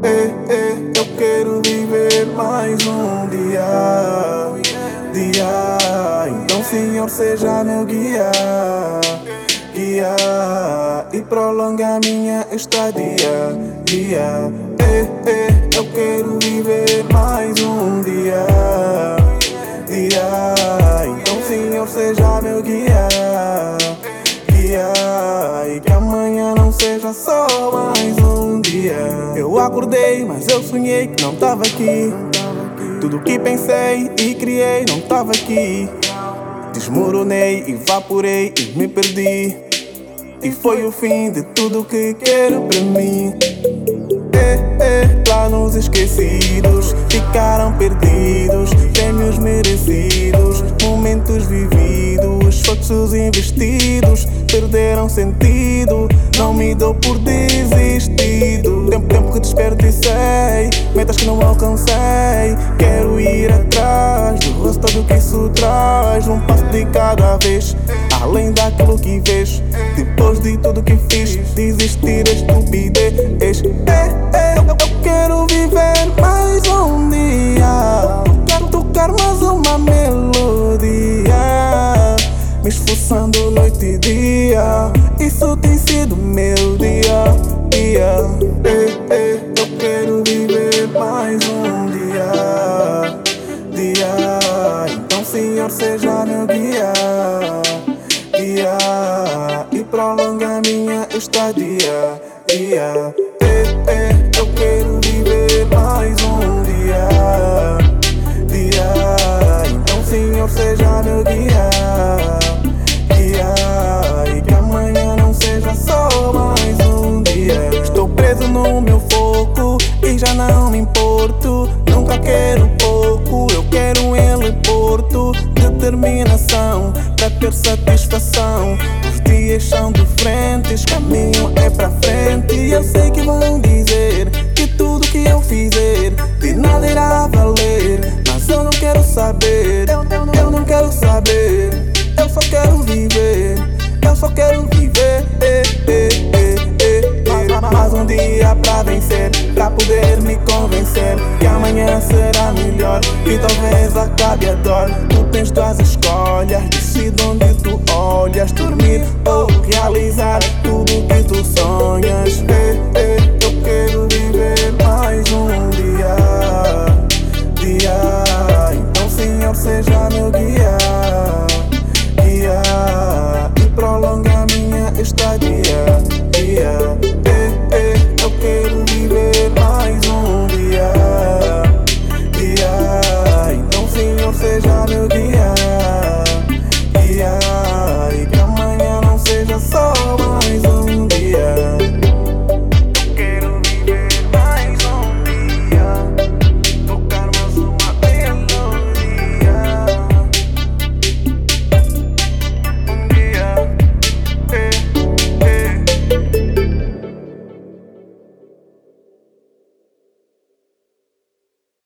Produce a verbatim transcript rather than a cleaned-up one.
eh, eh, eu quero viver mais um dia, dia. Então, Senhor, seja meu guia, guia, e prolonga minha estadia, dia. Eh, eh, eu quero viver mais um dia, dia. Então, Senhor, seja meu guia, guia, e que amanhã não seja só mais um dia. Eu acordei, mas eu sonhei que não tava aqui. Tudo que pensei e criei não tava aqui. Desmoronei, evaporei e me perdi. E foi o fim de tudo que quero pra mim. Eh, eh, planos esquecidos ficaram perdidos, prêmios merecidos, momentos vividos, esforços investidos perderam sentido. Não me dou por desistido. Tempo, tempo que desperdicei, metas que não alcancei. Quero ir atrás do resultado que isso traz. Um passo de cada vez, além daquilo que vês. Depois de tudo que fiz, desistir é estupidez. Eh, eh, eu, eu quero viver mais um dia. Quero tocar mais uma melodia, me esforçando noite e dia. Isso tem sido meu dia, dia. Eh, eh, eu quero viver mais um dia, dia. Então, Senhor, seja meu guia, guia, e prolonga minha estadia, dia. Eh, eh, eu quero viver mais um dia, dia. Então, Senhor, seja meu guia, guia, e que amanhã não seja só mais um dia. Estou preso no meu foco e já não me importo. Nunca quero pouco, eu quero um heliporto. Determinação pra ter satisfação. Os dias são diferentes, caminho é pra frente. E eu sei que vão dizer que tudo que eu fizer de nada irá valer, mas eu não quero saber, eu, eu, eu não quero saber. Eu só quero viver, eu só quero viver, eh, eh, eh, eh, eh. Mais um dia pra vencer, pra poder me convencer que amanhã será melhor e talvez acabe a dor. Tu tens tuas escolhas, decide onde tu olhas. Dormir ou realizar tudo que tu sonhas, eh, eh.